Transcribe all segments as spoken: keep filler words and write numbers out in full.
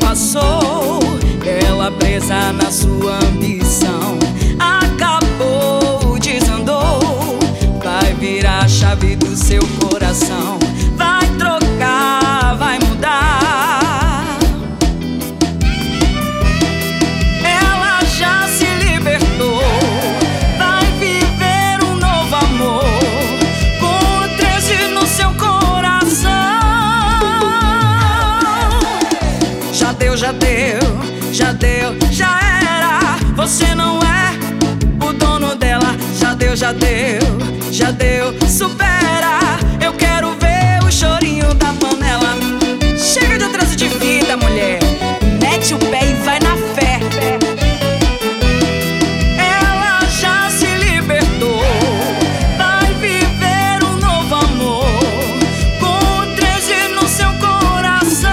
passou, ela presa na sua ambição, acabou, desandou. Vai virar a chave do seu coração, vai trocar, vai mudar. Ela já se libertou, vai viver um novo amor, com treze no seu coração. Já deu, já deu, já deu, já era. Você não é o dono dela. Já deu, já deu, já deu, supera. Eu quero ver o chorinho da panela. Chega de atraso de vida, mulher. Mete o pé e vai na fé. Ela já se libertou, vai viver um novo amor, com treze no seu coração.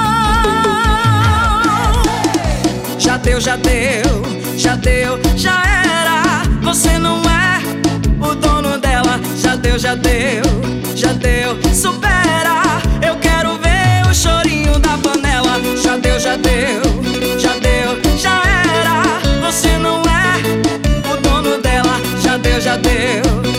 Já deu, já deu, já deu, já era. Você não é o dono dela. Já deu, já deu, já deu, supera. Eu quero ver o chorinho da panela. Já deu, já deu, já deu, já era. Você não é o dono dela. Já deu, já deu,